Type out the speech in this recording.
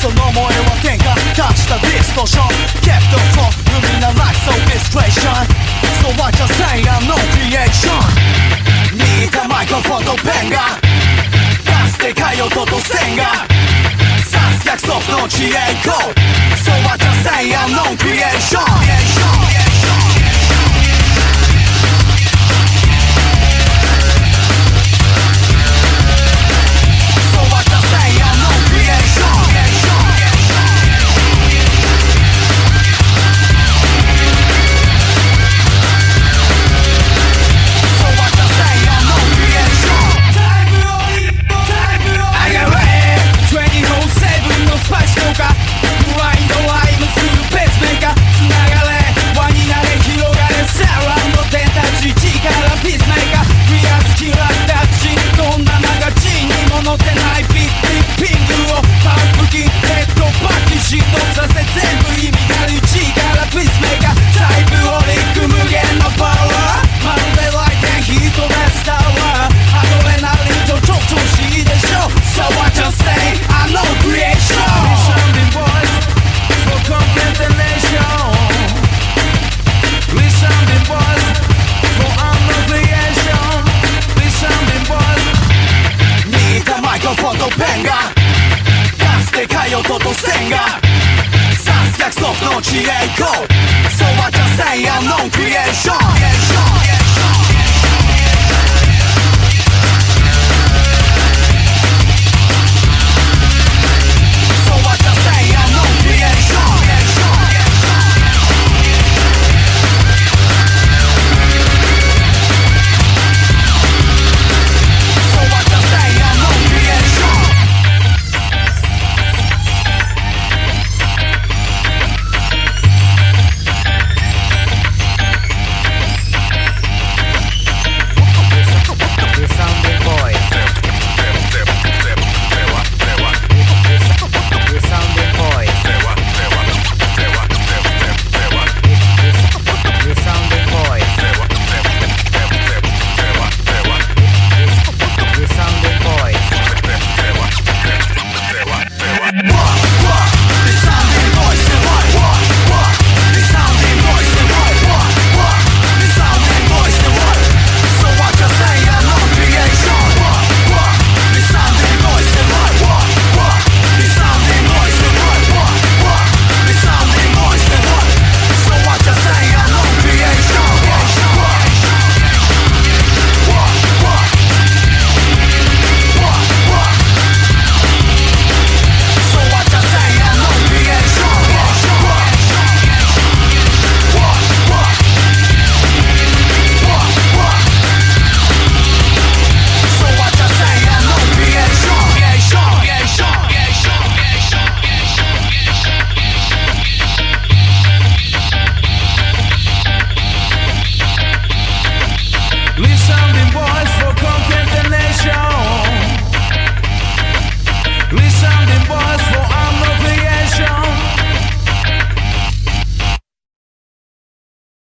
その萌えは天下足したディストーション Kept on for luminal life so distraction So what you say I'm no creation 似たマイクロフォンとペンがかつてかよとと線が刺す約束の知恵 Go So what you say I'm no creationペンがかつてかよとと線が刺す約束の知恵 Go So what you say I'm no creation